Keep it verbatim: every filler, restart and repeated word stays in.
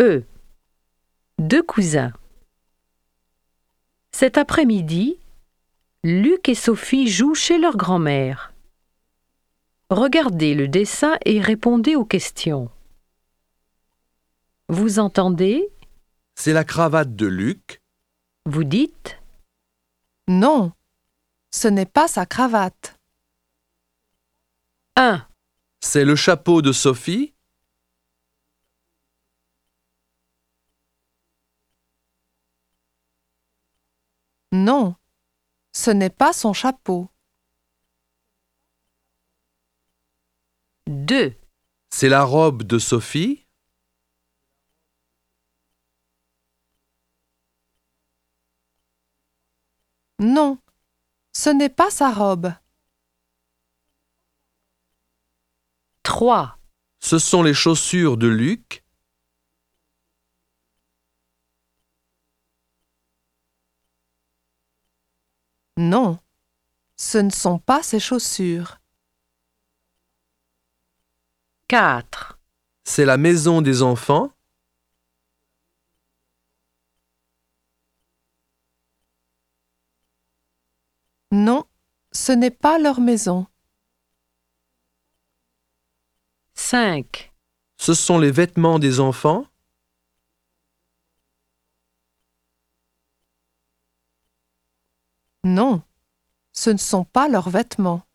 E. Deux cousins. Cet après-midi, Luc et Sophie jouent chez leur grand-mère. Regardez le dessin et répondez aux questions. Vous entendez? C'est la cravate de Luc. Vous dites? Non, ce n'est pas sa cravate. un. C'est le chapeau de Sophie. Non, ce n'est pas son chapeau. deux. C'est la robe de Sophie. Non, ce n'est pas sa robe. trois. Ce sont les chaussures de Luc. Non, ce ne sont pas ses chaussures. quatre. C'est la maison des enfants. Non, ce n'est pas leur maison. cinq. Ce sont les vêtements des enfants. Non, ce ne sont pas leurs vêtements.